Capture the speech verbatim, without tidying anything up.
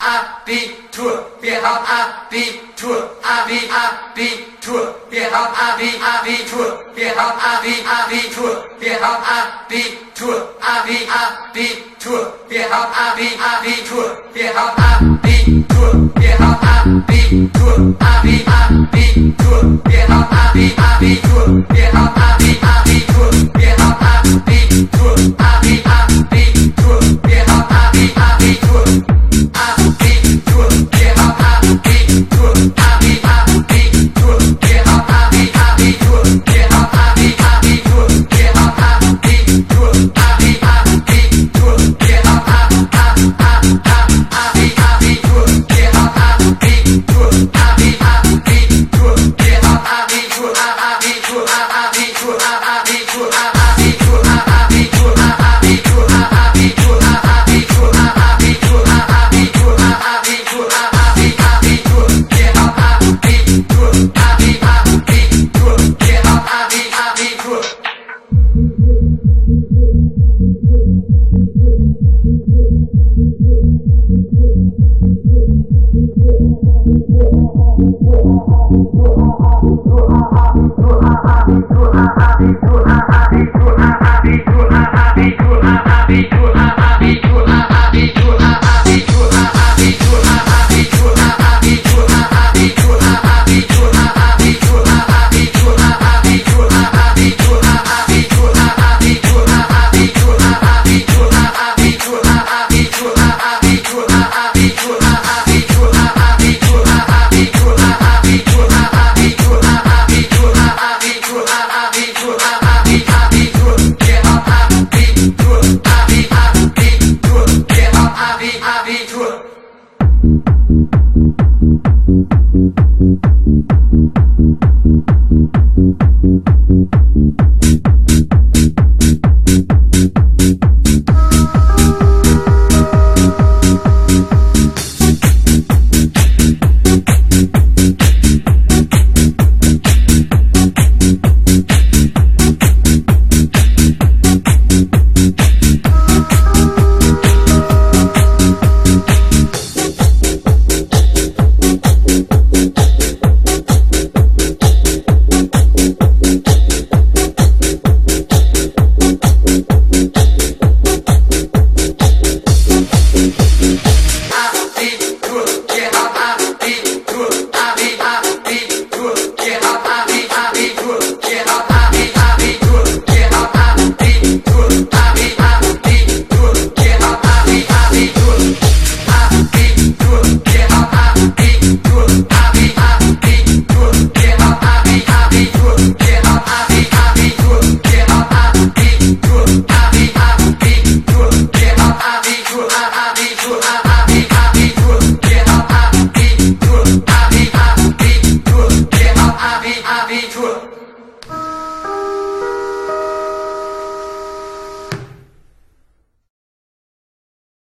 Abitur, wir haben Abitur, Abi, Abitur, wir haben Abi, Abitur, wir haben Abi, Abitur, wir haben Abitur, Abi, Abitur, wir haben Abi, Abitur, wir haben Abitur, wir haben Abitur, Abi, Abitur, wir haben Abi, Abitur, wir haben Abi, Abitur, wir haben Abitur, Abi, Abitur, wir haben Abi, Abitur. Abitur, wir haben Abitur, Abi, Abitur, wir haben Abi, Abitur, wir haben Abi, Abitur, wir haben Abitur, Abi, Abitur, wir haben Abi, Abitur, wir haben Abitur, Abi, Abitur, wir haben Abitur, Abitur, Abitur, Abitur, Abitur, Abitur, Abitur, Abitur, Abitur, Abitur.